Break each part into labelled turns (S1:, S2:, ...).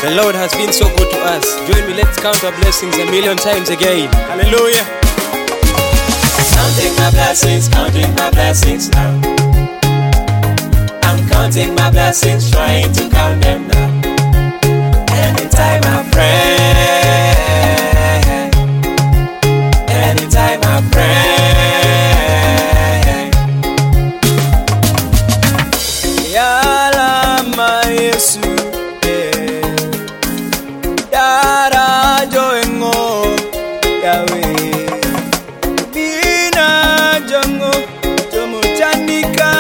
S1: The Lord has been so good to us. Join me, let's count our blessings a million times again. Hallelujah.
S2: Counting my blessings now. I'm counting my blessings, trying to count them now. Anytime I pray, anytime I pray.
S1: Yala ma Yesu, Dara joengo Yahweh. Bina jongo jomo chanika,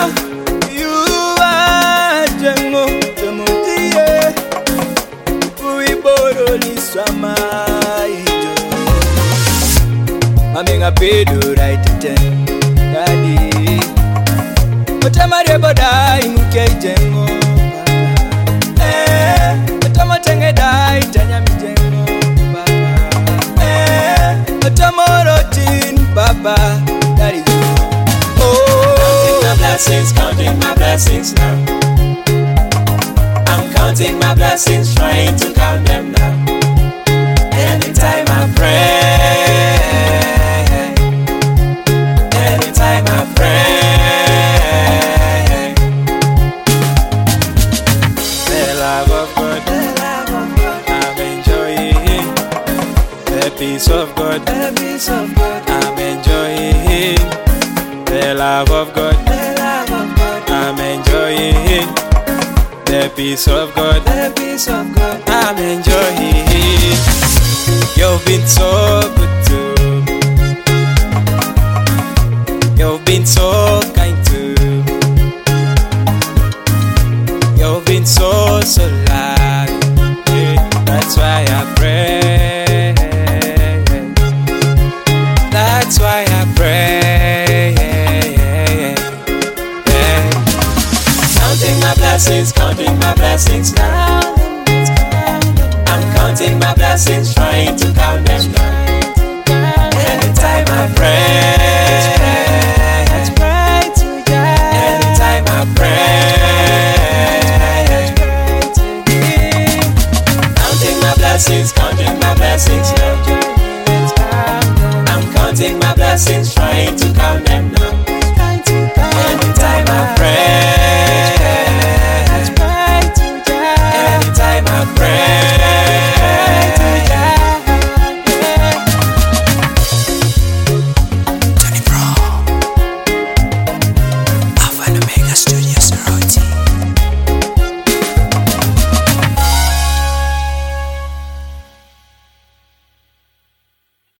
S1: Yuwa jongo jomo tie. Uiboro liswama ijo. Mamenga pedo right ten, daddy. Otamare bodai muke jengo, otamatenge dai tanya mijengo, otamorotin baba, that is
S2: Counting my blessings now. I'm counting my blessings, trying to count them now. Anytime I pray, anytime I pray.
S1: The love of God, I'm enjoying. The peace of God, I'm enjoying. The love of God, I'm enjoying. The peace of God, I'm enjoying. You've been so good to me. You've been so kind to me. You've been so loving. That's why I pray. That's why I pray.
S2: Counting my blessings now. I'm counting my blessings, trying to count them now. Anytime I pray, anytime I pray. Counting my blessings now. I'm counting my blessings, trying to count them now.